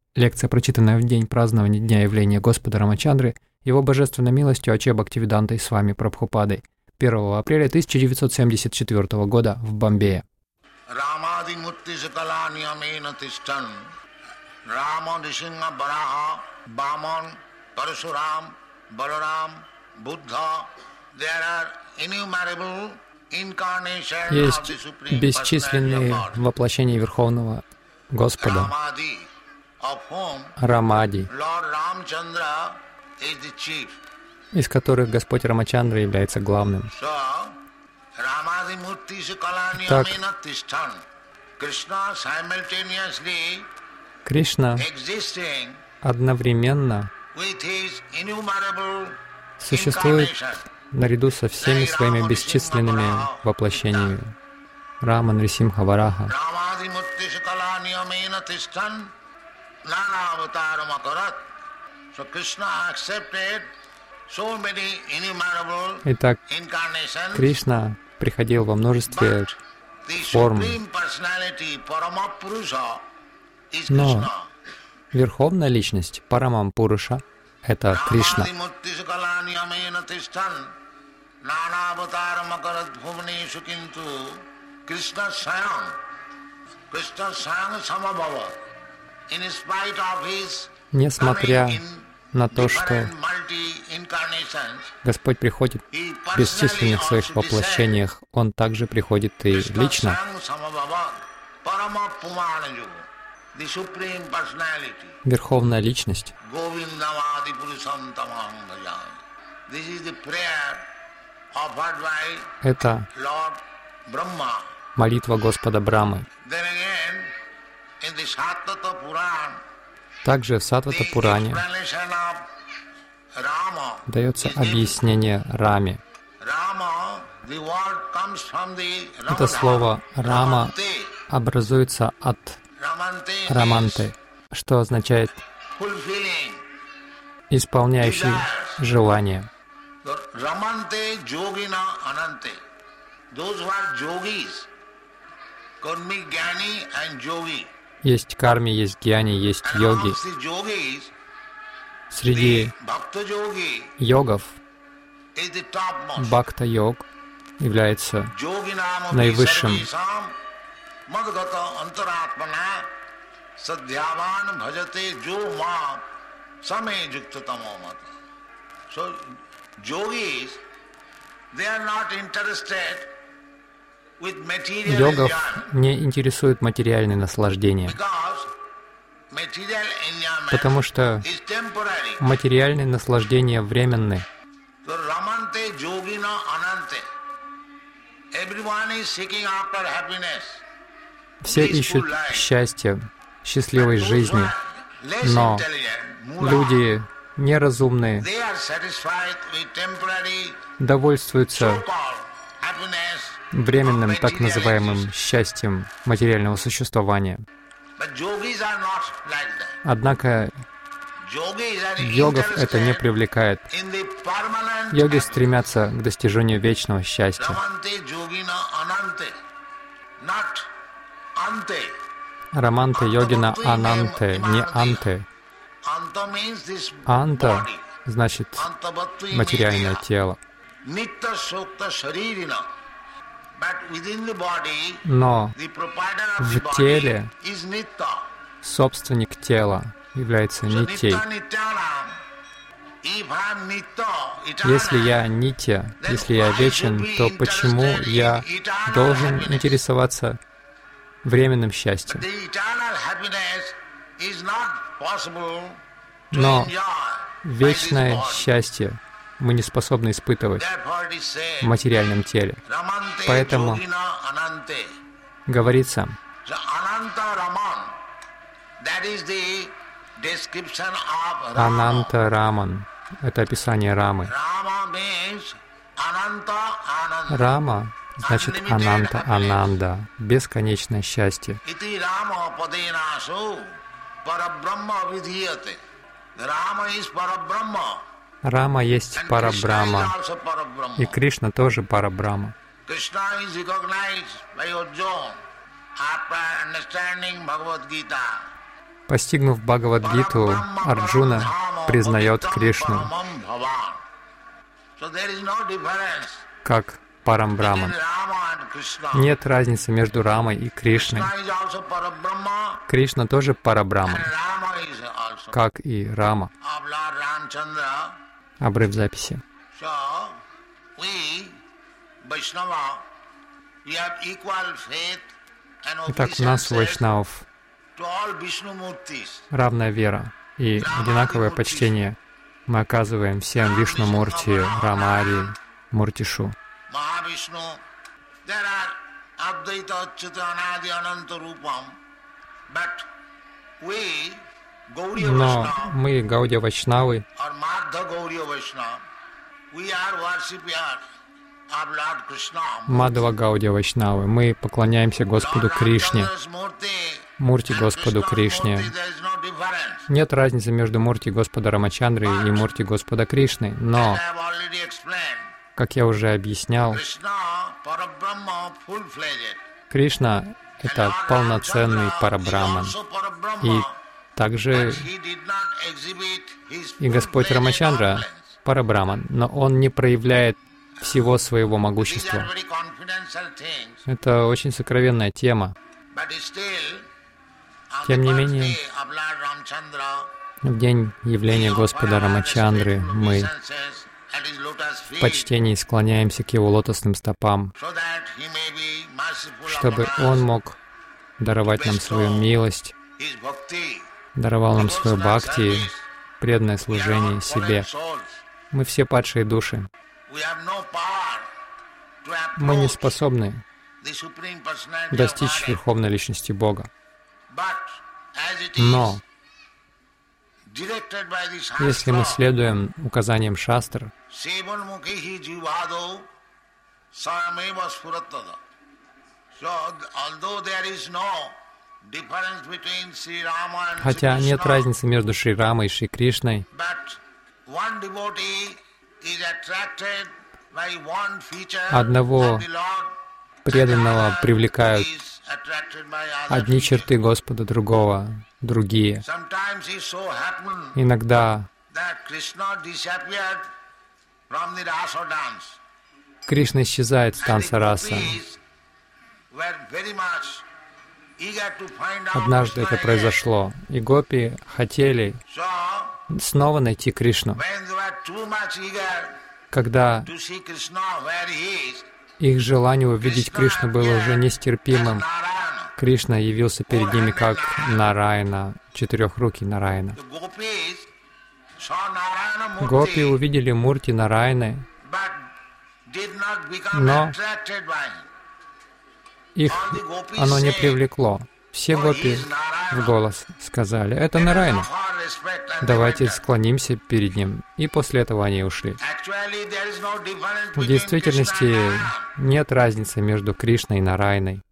Лекция, прочитанная в день празднования Дня явления Господа Рамачандры, Его Божественной милостью Аче Бхактивидантой с вами Прабхупадой, 1 апреля 1974 года в Бомбее. Есть бесчисленные воплощения Верховного Господа, Рамади, из которых Господь Рамачандра является главным. Так, Кришна одновременно существует наряду со всеми своими бесчисленными воплощениями. Рама, Нрисимха, Вараха. Итак, Кришна приходил во множестве форм, но Верховная Личность, Парамам Пуруша, это Кришна. Несмотря на то, что Господь приходит в бесчисленных своих воплощениях, Он также приходит и лично. Верховная Личность. Это молитва Господа Брамы. Также в Сатвата Пуране дается объяснение Раме. Это слово Рама образуется от Раманте, что означает исполняющий желание. Есть карми, есть гьяни, есть йоги. Среди йогов бхакта-йог является наивысшим. Йогов не интересует материальные наслаждения, потому что материальные наслаждения временны. Все ищут счастья, счастливой жизни, но люди неразумные довольствуются временным так называемым счастьем материального существования. Однако йогов это не привлекает. Йоги стремятся к достижению вечного счастья. Раманте йогина ананте, не анте. Анта значит материальное тело. Но в теле собственник тела является нитей. Если я нитья, если я вечен, то почему я должен интересоваться временным счастьем? Но вечное счастье мы не способны испытывать в материальном теле. Поэтому говорится, Ананта Раман — это описание Рамы. Рама значит Ананта Ананда, бесконечное счастье. Рама есть Парабрахма, и Кришна тоже Парабрахма. Постигнув Бхагавад-гиту, Арджуна признает Кришну как Парамбраман. Нет разницы между Рамой и Кришной. Кришна тоже Парабраман, как и Рама. Обрыв записи. Итак, у нас, вайшнавов, равная вера и одинаковое почтение мы оказываем всем Вишну-мурти, Рамари, Муртишу. Но мы, Гаудия-вайшнавы, Мадхава Гаудия-вайшнавы, мы поклоняемся Господу Кришне, Мурти Господу Кришне. Нет разницы между Мурти Господа Рамачандры и Мурти Господа Кришны, но, как я уже объяснял, Кришна — это полноценный Парабраман. И также и Господь Рамачандра — Парабраман, но Он не проявляет всего своего могущества. Это очень сокровенная тема. Тем не менее, в день явления Господа Рамачандры мы в почтении склоняемся к Его лотосным стопам, чтобы Он мог даровать нам свою милость, даровал нам свою бхакти, преданное служение себе. Мы все падшие души. Мы не способны достичь Верховной Личности Бога. Но если мы следуем указаниям шастр, хотя нет разницы между Шри Рамой и Шри Кришной, одного преданного привлекают одни черты Господа, другого — другие. Иногда Кришна исчезает с танца раса. Однажды это произошло, и гопи хотели снова найти Кришну. Когда их желание увидеть Кришну было уже нестерпимым, Кришна явился перед ними как Нараяна, четырехрукий Нараяна. Гопи увидели Мурти Нараяны, но их оно не привлекло. Все гопи в голос сказали: «Это Нараяна, давайте склонимся перед ним». И после этого они ушли. В действительности нет разницы между Кришной и Нараяной.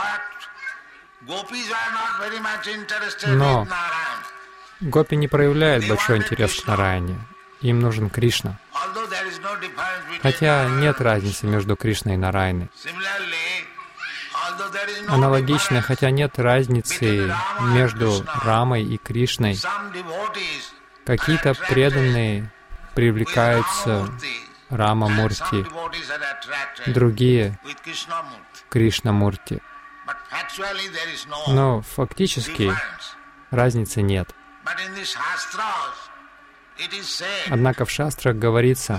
Но гопи не проявляют большой интерес к Нараяне. Им нужен Кришна. Хотя нет разницы между Кришной и Нараяной. Аналогично, хотя нет разницы между Рамой и Кришной, какие-то преданные привлекаются Рама-мурти, другие — Кришна-мурти. Но фактически разницы нет. Однако в шастрах говорится,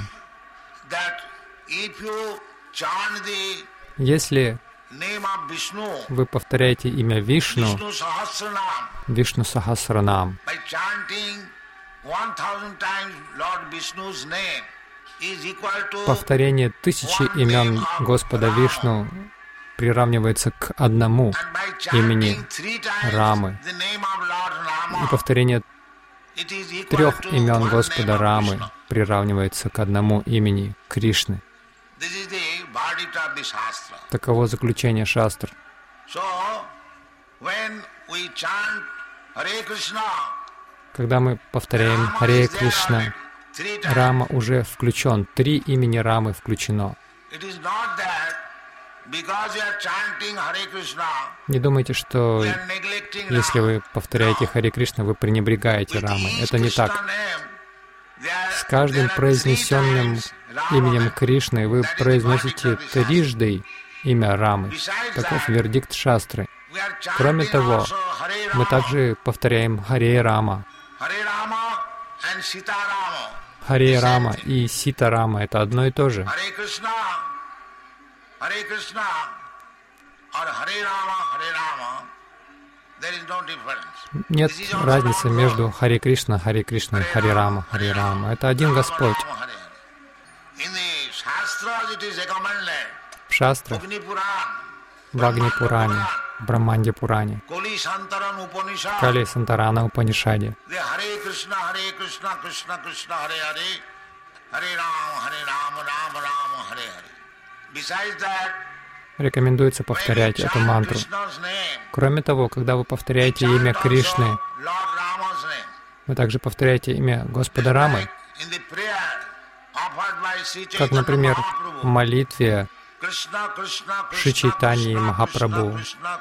если вы повторяете имя Вишну, Вишну Сахасранам, повторение 1000 имен Господа Вишну приравнивается к одному имени Рамы. И повторение 3 имен Господа Рамы приравнивается к одному имени Кришны. Таково заключение шастр. Когда мы повторяем Харе Кришна, Рама уже включен, 3 имени Рамы включено. Не думайте, что если вы повторяете Харе Кришна, вы пренебрегаете Рамой. Это не так. С каждым произнесенным именем Кришны вы произносите трижды имя Рамы. Таков вердикт Шастры. Кроме того, мы также повторяем Харе Рама. Харе Рама и Сита Рама — это одно и то же. Нет разницы между Харе Кришна и Харе Рама, Харе Рама. Это один Господь. В Шастрах, в Агни Пуране, в Брахманде Пуране, в Кали Сантарана Упанишаде рекомендуется повторять эту мантру. Кроме того, когда вы повторяете имя Кришны, вы также повторяете имя Господа Рамы, как, например, в молитве Шри Чайтаньи Махапрабху.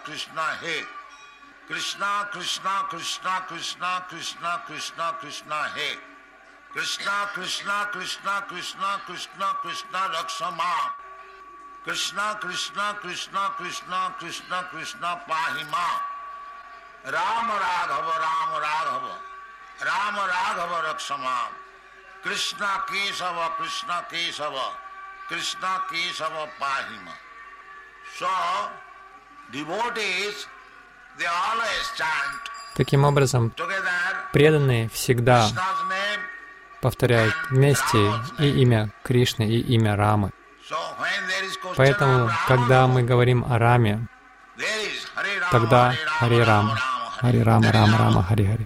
Кришна, Кришна, Кришна, Кришна, Кришна, Кришна, Кришна, Хе. Кришна, Кришна, Кришна, Кришна, Кришна, Кришна, Ракшама. Кришна, Кришна, Кришна, Кришна, Кришна, Кришна, Пахима. Рама Радхава, Рама Радхава. Рама Радхава Ракшама. Кришна Кешава, Кришна Кешава. Кришна Кешава Пахима. So, devotees, they always chant. Таким образом, преданные всегда повторяют вместе и имя Кришны, и имя Рамы. Поэтому, когда мы говорим о Раме, тогда Харе Рама, Харе Рама, Рама, Рама, Харе Харе.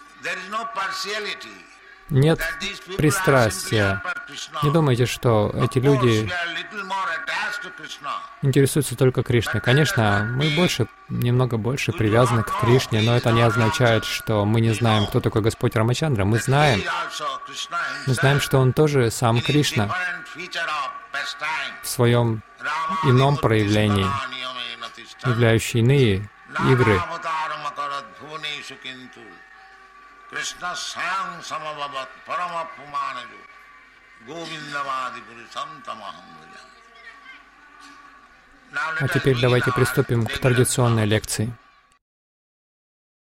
Нет пристрастия. Не думайте, что эти люди интересуются только Кришной. Конечно, мы немного больше привязаны к Кришне, но это не означает, что мы не знаем, кто такой Господь Рамачандра. Мы знаем, что Он тоже сам Кришна в своем ином проявлении, являющий иные игры. А теперь давайте приступим к традиционной лекции.